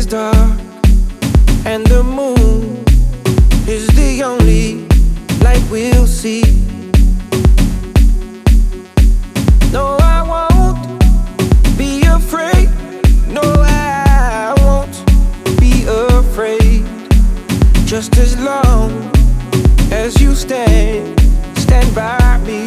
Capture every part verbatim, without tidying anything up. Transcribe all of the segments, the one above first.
dark and the moon is the only light we'll see. No, I won't be afraid. No, I won't be afraid. Just as long as you stand, stand by me.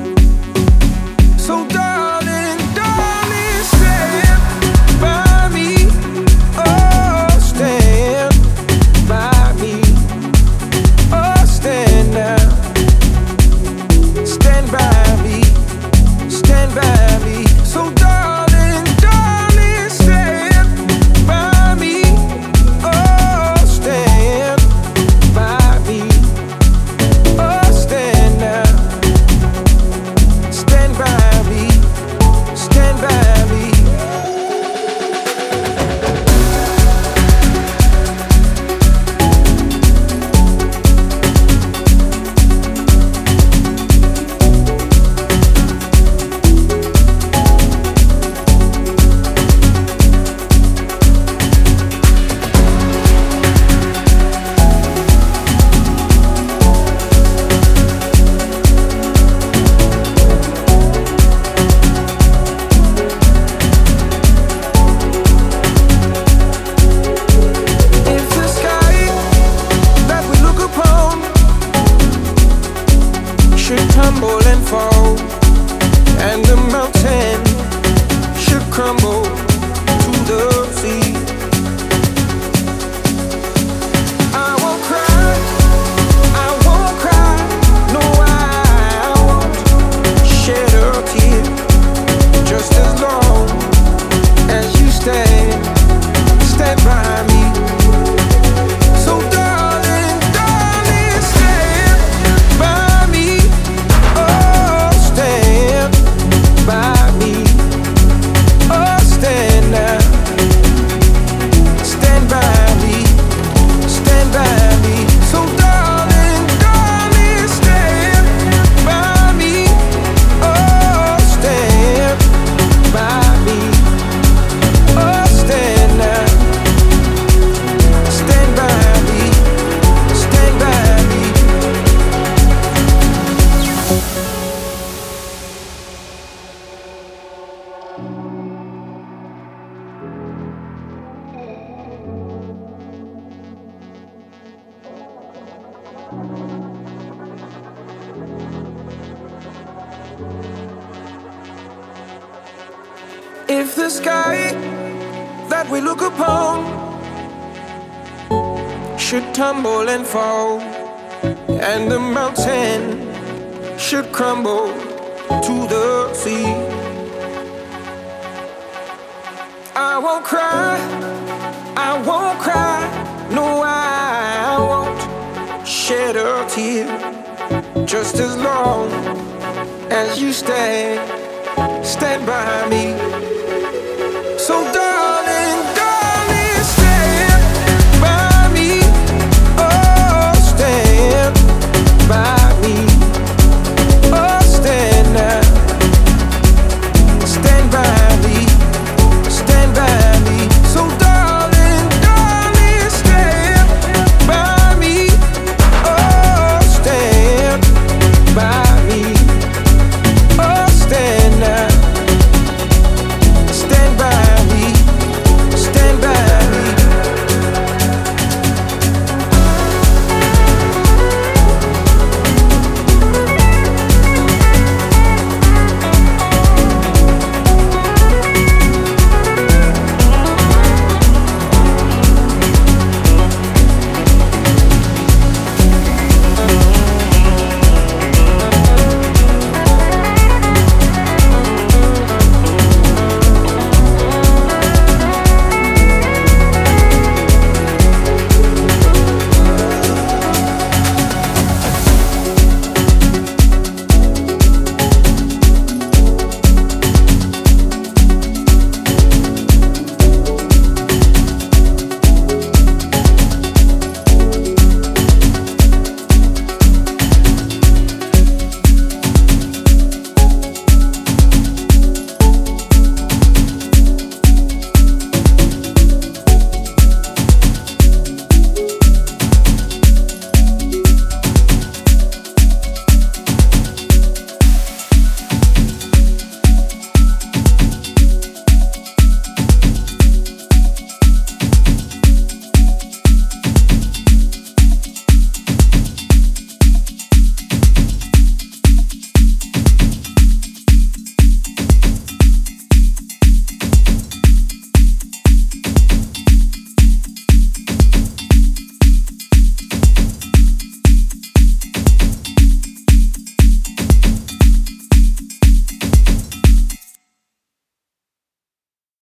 So darling, darling, stand by me. Oh, stand by me. Oh, stand now. Stand by me. Stand by me. So darling, darling, stand by me. Oh, stand by me. Oh, stand now. Stand by me. Stand by me. If the sky that we look upon should tumble and fall, and the mountain should crumble to the sea, I won't cry, I won't cry, no, I won't shed a tear. Just as long as you stand, stand by me. So darling, darling, stand by me. Oh, stand by me. Oh, stand now. Stand by me. Stand by me. So darling, darling, stand by me. Oh, stand by me. Oh, stand now. Stand by me. Stand by me. If the sky that we look upon should tumble and fall, and the mountain should crumble to the sea, I won't cry, I won't cry, no, I won't shed a tear. Just as long as you stand, stand by me. So darling,